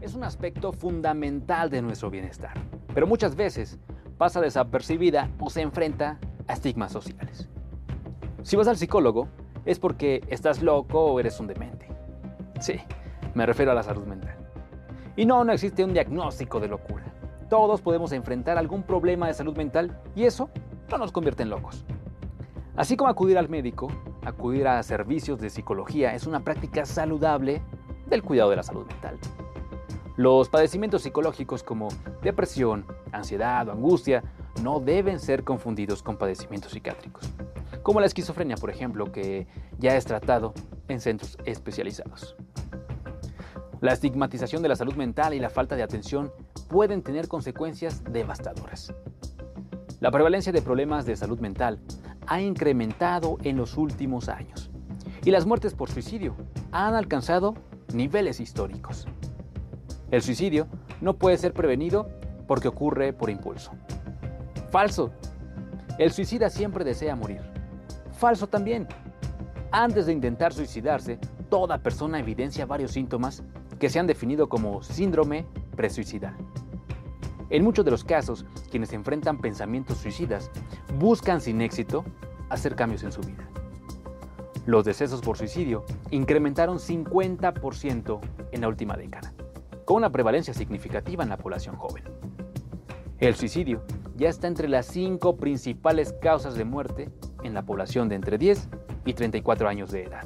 es un aspecto fundamental de nuestro bienestar, pero muchas veces pasa desapercibida o se enfrenta a estigmas sociales. Si vas al psicólogo, es porque estás loco o eres un demente. Sí, me refiero a la salud mental. Y no existe un diagnóstico de locura. Todos podemos enfrentar algún problema de salud mental y eso no nos convierte en locos. Así como acudir al médico, acudir a servicios de psicología es una práctica saludable del cuidado de la salud mental. Los padecimientos psicológicos como depresión, ansiedad o angustia no deben ser confundidos con padecimientos psiquiátricos, como la esquizofrenia, por ejemplo, que ya es tratado en centros especializados. La estigmatización de la salud mental y la falta de atención pueden tener consecuencias devastadoras. La prevalencia de problemas de salud mental ha incrementado en los últimos años y las muertes por suicidio han alcanzado niveles históricos. El suicidio no puede ser prevenido porque ocurre por impulso. Falso. El suicida siempre desea morir. Falso también. Antes de intentar suicidarse, toda persona evidencia varios síntomas que se han definido como síndrome presuicidal. En muchos de los casos, quienes enfrentan pensamientos suicidas buscan sin éxito hacer cambios en su vida. Los decesos por suicidio incrementaron 50% en la última década, con una prevalencia significativa en la población joven. El suicidio ya está entre las 5 principales causas de muerte en la población de entre 10 y 34 años de edad.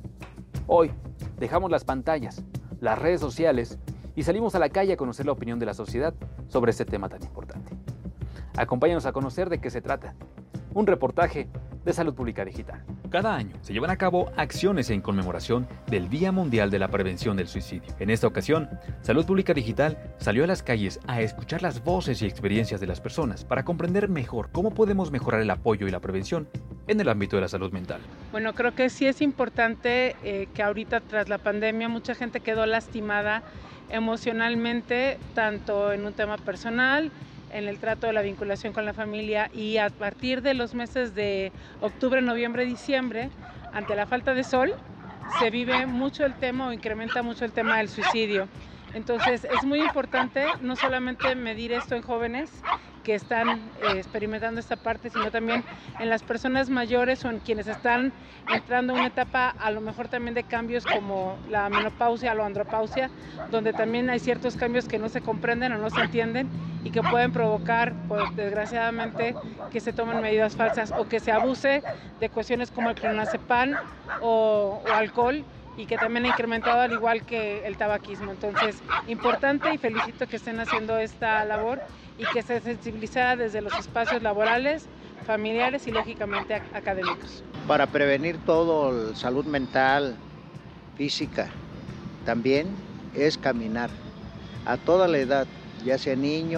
Hoy dejamos las pantallas, las redes sociales y salimos a la calle a conocer la opinión de la sociedad sobre este tema tan importante. Acompáñanos a conocer de qué se trata. Un reportaje de Salud Pública Digital. Cada año se llevan a cabo acciones en conmemoración del Día Mundial de la Prevención del Suicidio. En esta ocasión, Salud Pública Digital salió a las calles a escuchar las voces y experiencias de las personas para comprender mejor cómo podemos mejorar el apoyo y la prevención en el ámbito de la salud mental. Bueno, creo que sí es importante que ahorita tras la pandemia mucha gente quedó lastimada emocionalmente, tanto en un tema personal, en el trato de la vinculación con la familia, y a partir de los meses de octubre, noviembre, diciembre, ante la falta de sol, se vive mucho el tema o incrementa mucho el tema del suicidio. Entonces es muy importante no solamente medir esto en jóvenes que están experimentando esta parte, sino también en las personas mayores o en quienes están entrando a una etapa a lo mejor también de cambios como la menopausia o la andropausia, donde también hay ciertos cambios que no se comprenden o no se entienden y que pueden provocar, pues, desgraciadamente, que se tomen medidas falsas o que se abuse de cuestiones como el clonazepam o alcohol, y que también ha incrementado al igual que el tabaquismo. Entonces, importante, y felicito que estén haciendo esta labor y que se sensibilizara desde los espacios laborales, familiares y lógicamente académicos. Para prevenir todo, salud mental, física, también es caminar a toda la edad, ya sea niño,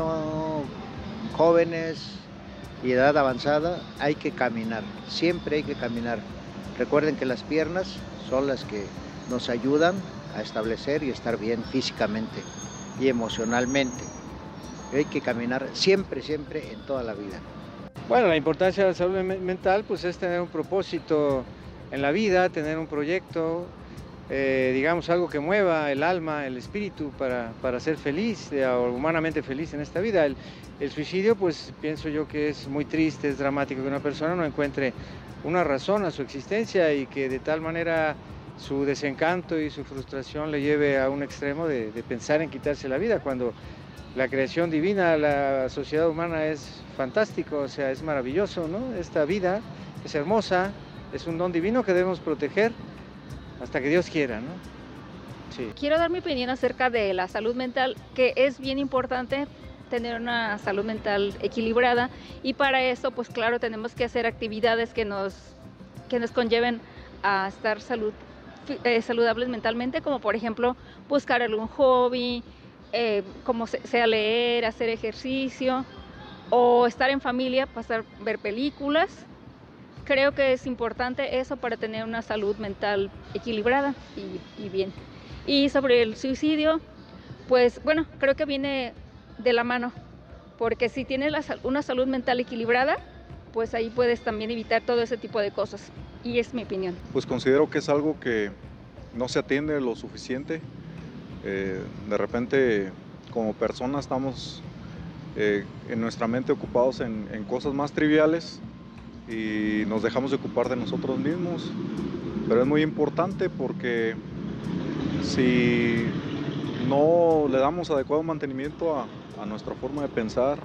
jóvenes y edad avanzada, hay que caminar, siempre hay que caminar. Recuerden que las piernas son las que nos ayudan a establecer y estar bien físicamente y emocionalmente. Hay que caminar siempre, siempre en toda la vida. Bueno, la importancia de la salud mental pues es tener un propósito en la vida, tener un proyecto, digamos algo que mueva el alma, el espíritu para ser feliz, o humanamente feliz en esta vida. El suicidio pues pienso yo que es muy triste, es dramático que una persona no encuentre una razón a su existencia y que de tal manera su desencanto y su frustración le lleve a un extremo de pensar en quitarse la vida, cuando la creación divina, la sociedad humana es fantástico, o sea, es maravilloso, ¿no? Esta vida es hermosa, es un don divino que debemos proteger hasta que Dios quiera, ¿no? Sí. Quiero dar mi opinión acerca de la salud mental, que es bien importante tener una salud mental equilibrada, y para eso, pues claro, tenemos que hacer actividades que nos conlleven a estar saludables mentalmente, como por ejemplo buscar algún hobby, como sea leer, hacer ejercicio o estar en familia, ver películas. Creo que es importante eso para tener una salud mental equilibrada y bien. Y sobre el suicidio, pues bueno, creo que viene de la mano, porque si tienes una salud mental equilibrada, pues ahí puedes también evitar todo ese tipo de cosas, y es mi opinión. Pues considero que es algo que no se atiende lo suficiente. De repente, como personas, estamos en nuestra mente ocupados en cosas más triviales y nos dejamos de ocupar de nosotros mismos. Pero es muy importante porque si no le damos adecuado mantenimiento a nuestra forma de pensar,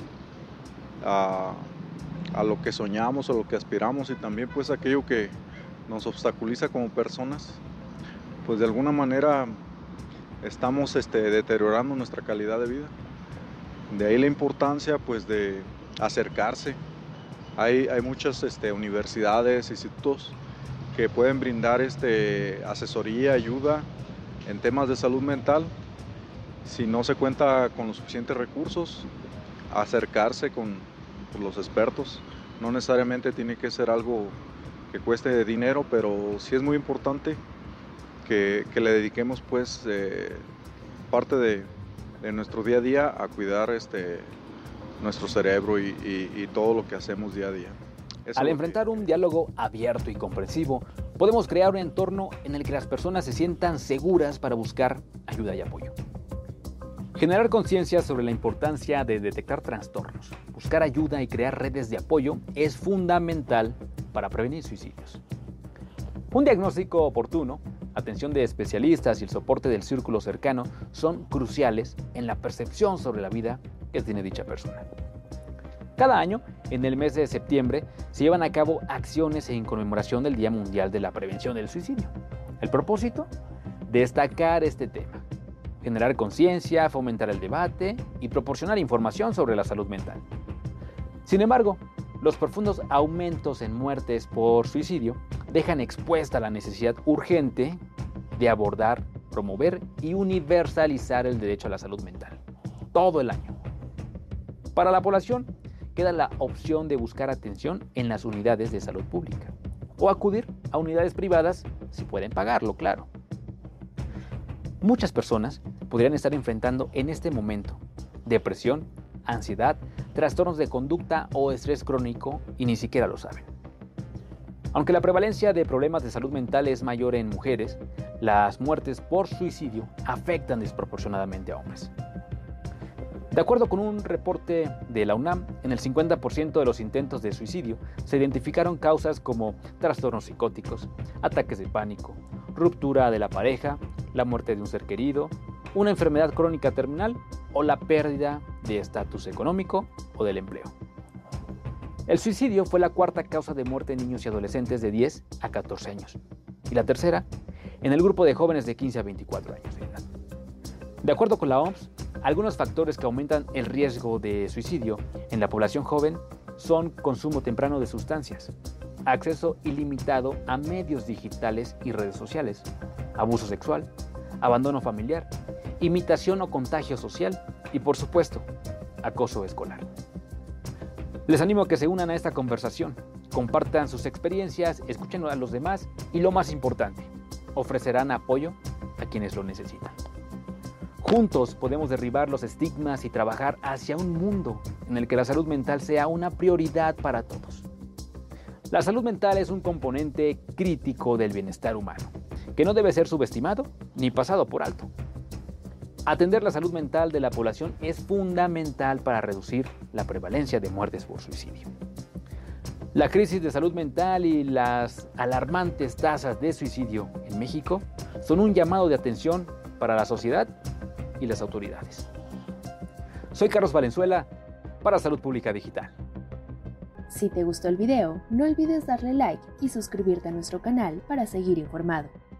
a lo que soñamos, a lo que aspiramos y también pues aquello que nos obstaculiza como personas, pues de alguna manera estamos deteriorando nuestra calidad de vida. De ahí la importancia pues de acercarse. Hay muchas universidades, institutos que pueden brindar asesoría, ayuda en temas de salud mental. Si no se cuenta con los suficientes recursos, acercarse con los expertos. No necesariamente tiene que ser algo que cueste dinero, pero sí es muy importante que le dediquemos pues parte de nuestro día a día a cuidar nuestro cerebro y todo lo que hacemos día a día. Al enfrentar un diálogo abierto y comprensivo, podemos crear un entorno en el que las personas se sientan seguras para buscar ayuda y apoyo. Generar conciencia sobre la importancia de detectar trastornos, buscar ayuda y crear redes de apoyo es fundamental para prevenir suicidios. Un diagnóstico oportuno, atención de especialistas y el soporte del círculo cercano son cruciales en la percepción sobre la vida que tiene dicha persona. Cada año, en el mes de septiembre, se llevan a cabo acciones en conmemoración del Día Mundial de la Prevención del Suicidio. El propósito, destacar este tema, generar conciencia, fomentar el debate y proporcionar información sobre la salud mental. Sin embargo, los profundos aumentos en muertes por suicidio dejan expuesta la necesidad urgente de abordar, promover y universalizar el derecho a la salud mental, todo el año. Para la población, queda la opción de buscar atención en las unidades de salud pública o acudir a unidades privadas si pueden pagarlo, claro. Muchas personas podrían estar enfrentando en este momento depresión, ansiedad, trastornos de conducta o estrés crónico y ni siquiera lo saben. Aunque la prevalencia de problemas de salud mental es mayor en mujeres, las muertes por suicidio afectan desproporcionadamente a hombres. De acuerdo con un reporte de la UNAM, en el 50% de los intentos de suicidio se identificaron causas como trastornos psicóticos, ataques de pánico, ruptura de la pareja, la muerte de un ser querido, una enfermedad crónica terminal o la pérdida de estatus económico o del empleo. El suicidio fue la cuarta causa de muerte en niños y adolescentes de 10 a 14 años y la tercera en el grupo de jóvenes de 15 a 24 años de edad. De acuerdo con la OMS, algunos factores que aumentan el riesgo de suicidio en la población joven son consumo temprano de sustancias, acceso ilimitado a medios digitales y redes sociales, abuso sexual, abandono familiar, imitación o contagio social y, por supuesto, acoso escolar. Les animo a que se unan a esta conversación, compartan sus experiencias, escuchen a los demás y, lo más importante, ofrecerán apoyo a quienes lo necesitan. Juntos podemos derribar los estigmas y trabajar hacia un mundo en el que la salud mental sea una prioridad para todos. La salud mental es un componente crítico del bienestar humano, que no debe ser subestimado ni pasado por alto. Atender la salud mental de la población es fundamental para reducir la prevalencia de muertes por suicidio. La crisis de salud mental y las alarmantes tasas de suicidio en México son un llamado de atención para la sociedad y las autoridades. Soy Carlos Valenzuela para Salud Pública Digital. Si te gustó el video, no olvides darle like y suscribirte a nuestro canal para seguir informado.